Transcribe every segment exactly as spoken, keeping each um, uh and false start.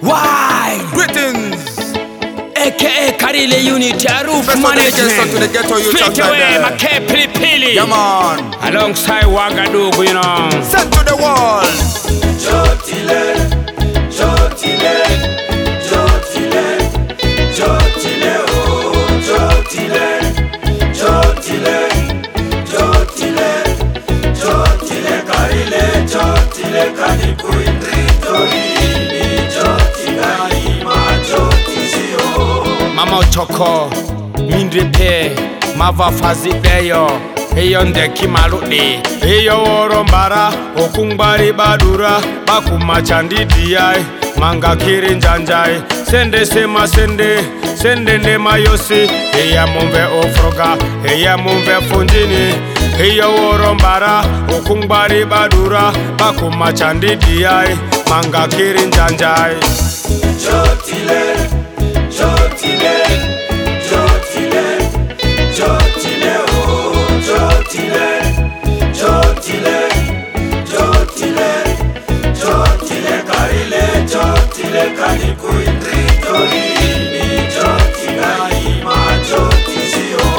Why? Greetings, aka Karile Unit, Roof Management. to the ghetto youth Straight away, my K Pili Pili. Yeah, man. Alongside Wagadugu, you know. Set to the wall. Jotile, Jotile, Jotile, Jotile, oh, Jotile, Jotile, Jotile, Jotile, Karile, Jotile, Kaniku Indrito, Jotile, Ima, Jotizio. Mama Ochoko, Mindripe, Mava Fazideyo. Eyo ndeki malude Eyo orombara Okungbari badura Bakuma chandidiai Manga kiri njanjai Sende sema sende Sende ndema yosi Eya mumve ofroga Eya mumve funjini Eyo orombara Okungbari badura Bakuma chandidiai Manga kiri njanjai Jotile, Jotile, Jotile, Jotile, oh, Jotile, Jotile, Jotile, Jotile, Karile, Jotile, Kaniku Indrito, Ibi, Jotile, Ima, Jotizio.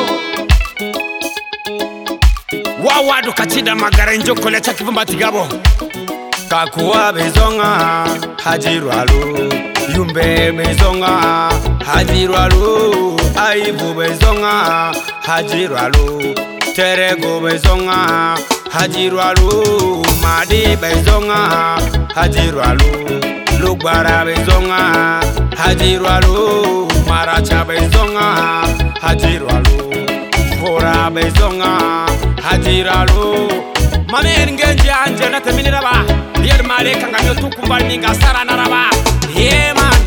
Wawadu kachida magara njoko lecha kivumba tigabo Kakuwa bezonga hajirwalu Yumbe bezonga hajirwalu Aibu bezonga hajirwalu Terego bezonga hajirwalu Madi bezonga hajirwalu Lugbara bezonga hajirwalu Maracha bezonga hajirwalu Fora bezonga hajirwalu Mame ngenji anje na teminira ba Yer male kanganyo tukumbal ninga sarana raba Yeah man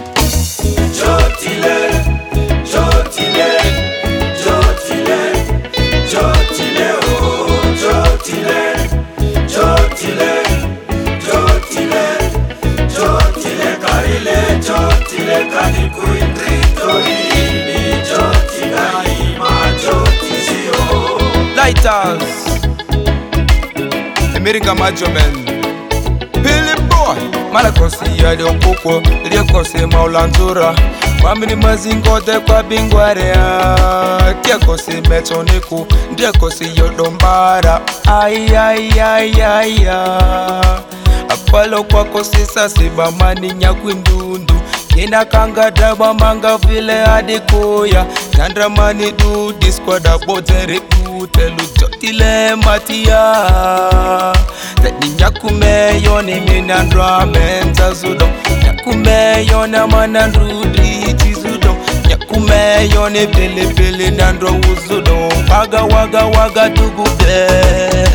Jotile, Jotile, Jotile, Jotile, oh, Jotile, Jotile, Jotile, Jotile, Karile, Jotile, Kaniku Indrito, Ibi, Jotile, Ima, Jotizio. Lighters. America Majomen. Billy Boy. Malakosi ya de poko. Ria kose maulantura. Mamini mazingo de kwa bingwarea. Kia kose metoniku. Ndia kose yodombara. Ay ay ay ay ay. Akwalo kwa kose sasiba mani nyakwindundu. Kina kanga daba manga vile adikoya. Tandra mani du disquada botere utelu Jotile matia. Tani nyakume yoni minandra menza zudo. Nyakume yona manandrudi tizudo. Nyakume yoni pele pele nandro uzudo. Waga waga waga tugube.